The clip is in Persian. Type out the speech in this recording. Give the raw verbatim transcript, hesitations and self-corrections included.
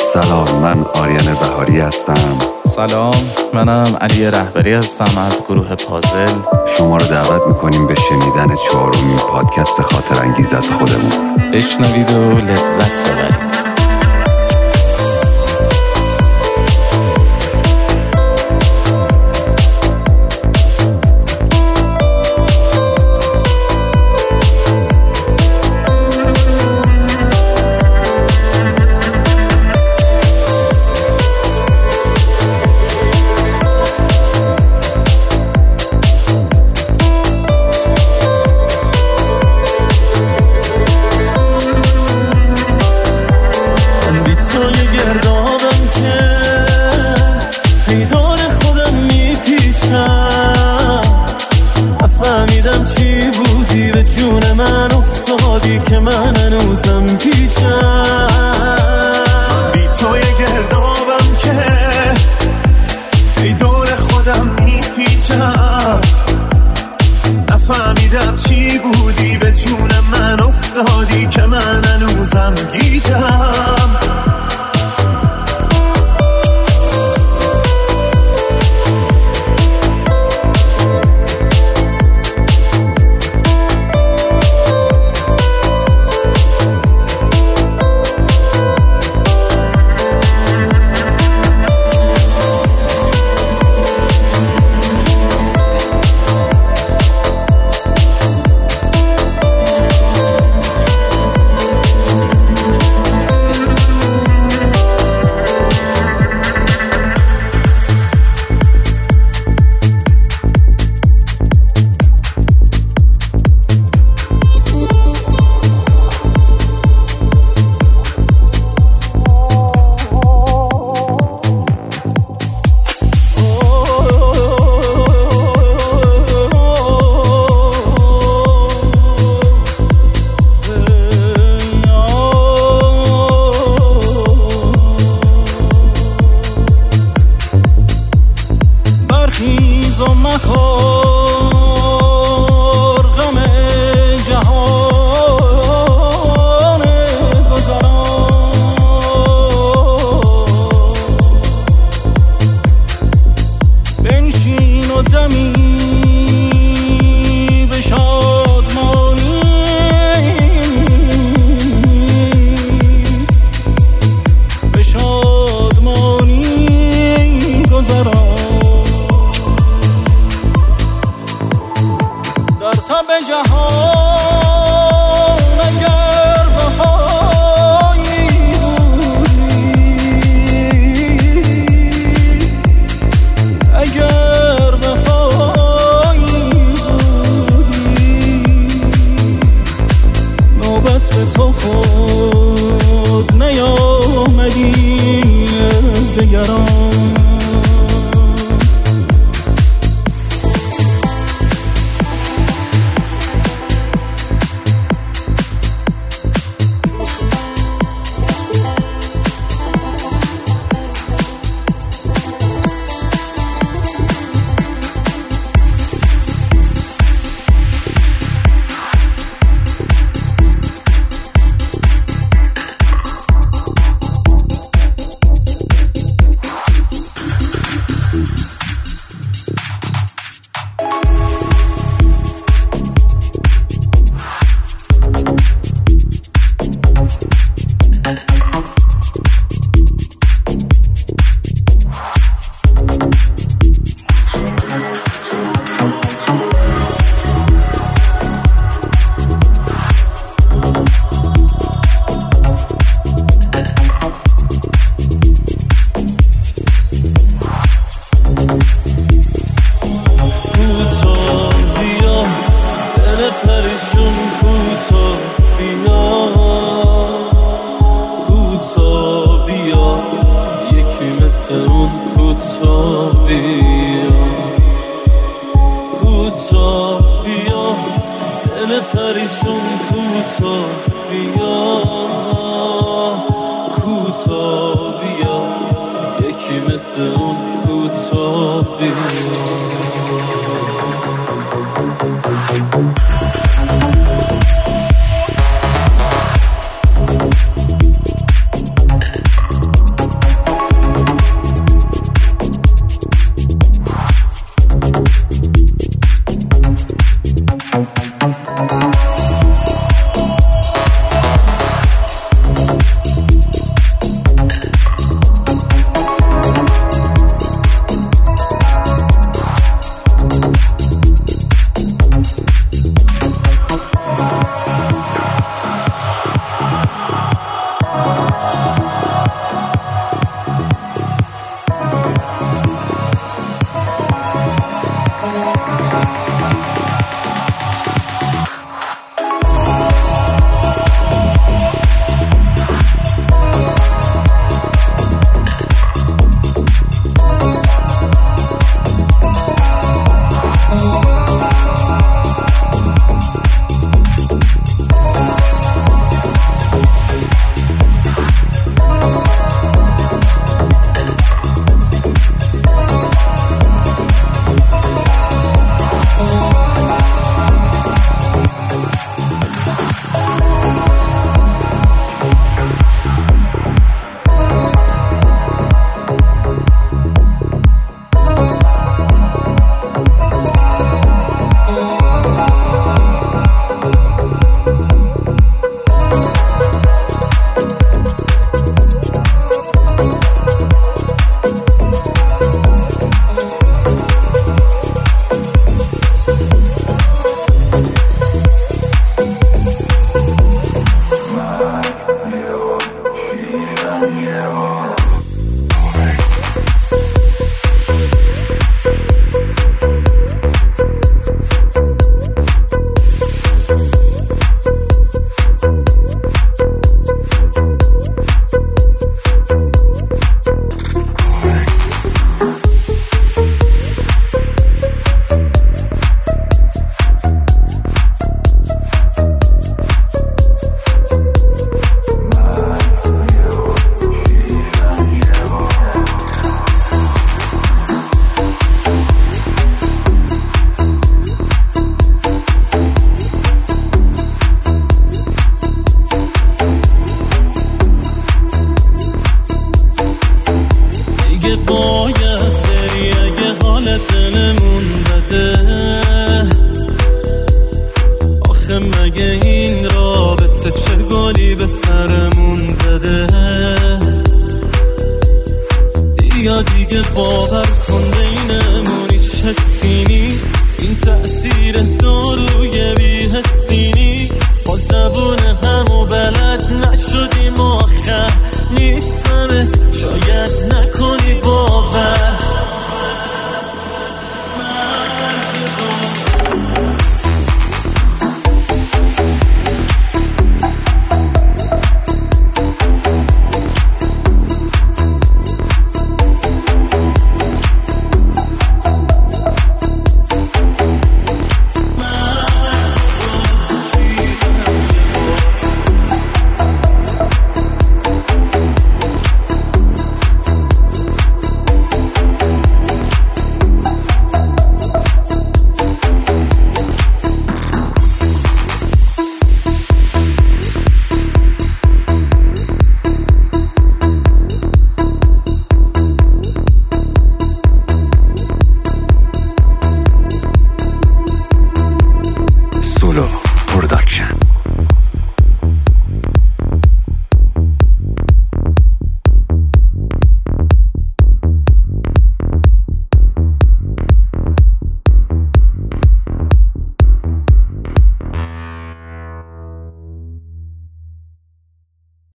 سلام، من آریان بهاری هستم. سلام، منم علی رهبری هستم از گروه پازل. شما رو دعوت میکنیم به شنیدن چهارمین پادکست خاطر انگیز از خودمون. بشنوید و لذت ببرید. نفهمیدم چی بودی به جون من افتادی که من هنوزم پیچم. من بی توی گردابم که ای دور خودم میپیچم. نفهمیدم چی بودی به جون من افتادی که من هنوزم گیجم. برخیز و مخور غم جهان گذران. بنشین و دمی به شادمانی به شادمانی گذران. در تب جهان اگر وفایی بودی، اگر وفایی بودی، نوبت به تو خود نیامدی از دگران. پریشون کوتا بیا، کوتا بیا، یکی مثل اون کوتا بیا. بهمون زده. یا دیگه باور کن بینمون هیچ حسی نیست، این تأثیر داروی بی حسی نیست. با زبون همو بلد نشدیم آخر نیستمت، شاید نکنی باور. Solo